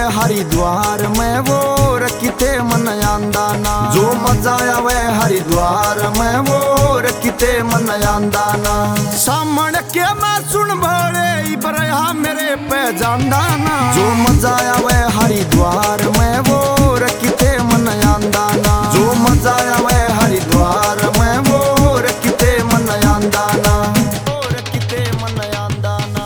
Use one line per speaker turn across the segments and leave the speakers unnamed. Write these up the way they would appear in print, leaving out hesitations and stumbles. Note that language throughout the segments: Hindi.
हरिद्वार में वो रखते मन आंदा ना। जो मजा आवे हरिद्वार में वो रखते मन आंदा ना। सामने के मैं सुन भोले इब्राहिम मेरे पे जांदा ना। जो मजा आवे हरिद्वार में वो रखते मन आंदा ना। जो मजा आवे हरिद्वार में वो रखते मन आंदा ना। रखते मन आंदा ना।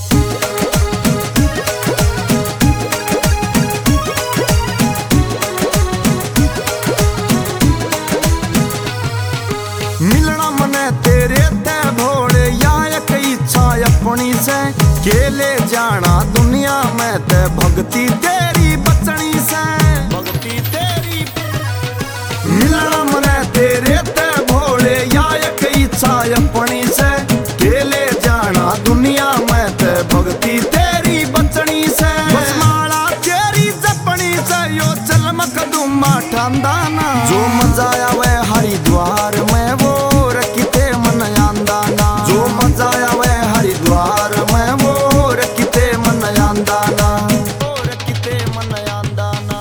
मिलना मने तेरे ते भोले या एक इच्छा अपनी से के ले जाना दुनिया में ते भक्ति तेरी बचनी से। भक्ति तेरी मिलना मने तेरे ते भोले या एक इच्छा अपनी से के ले जाना दुनिया में ते भक्ति तेरी बचनी से। बस माला तेरी जपनी से यो चलमक दुमा ठांदा ना। जो मजा आवे हरिद्वार में वो रखते मन आंदा ना। जो मजा आवे हरिद्वार में वो रखते मन आंदा ना। रखते मन आंदा ना।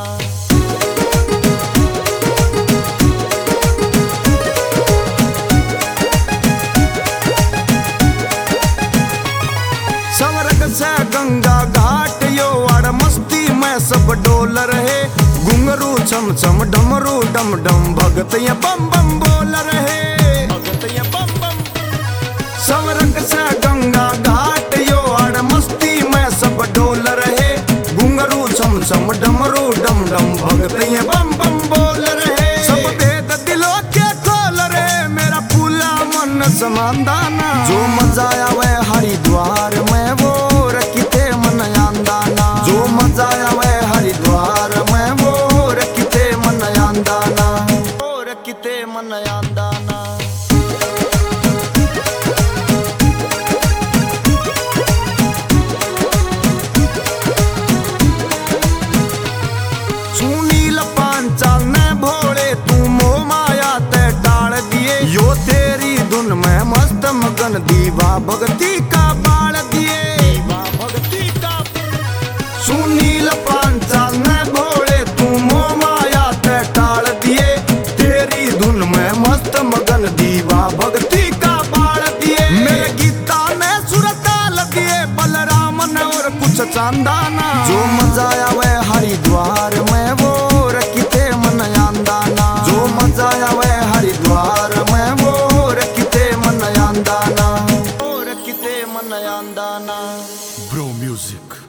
स्वर्ग से गंगा घाट यो आड़ मस्ती में सब डोल रहे। घुंघरू छम छम डमरू डम डम भगत ये बम बम बोल रहे। भगत ये बम बम। स्वर्ग से गंगा घाट यो आड़ मस्ती में सब डोल रहे। घुंघरू छम छम डमरू डम डम भगत ये बम बम बोल रहे। सब भेद दिलों के खोल रहे मेरा पूरा मन समांदा ना। जो मजा आवे हरिद्वार में वो रखते मन आंदा ना। जो मजा आवे हरिद्वार में वो रखते मन आंदा ना। रखते मन आंदा ना। सुनील पांचाल ने भोले तू मोह माया ते डाल दिए। यो तेरी धुन में मस्त मगन दीवा भक्ति का बाल दिए। भक्ति का सुनील पांचाल ने भोले तू मोह माया ते डाल दिए। तेरी धुन में मस्त मगन दीवा भक्ति का बाल दिए। मेरे गीता ने सुर ताल दिए बलराम ने और कुछ चांदा ना। जो मजा आवे हरिद्वार में वो रखते मन आंदा ना। जो मजा आवे हरिद्वार में वो रखते मन आंदा ना। रखते मन आंदा ना।
Bro Music.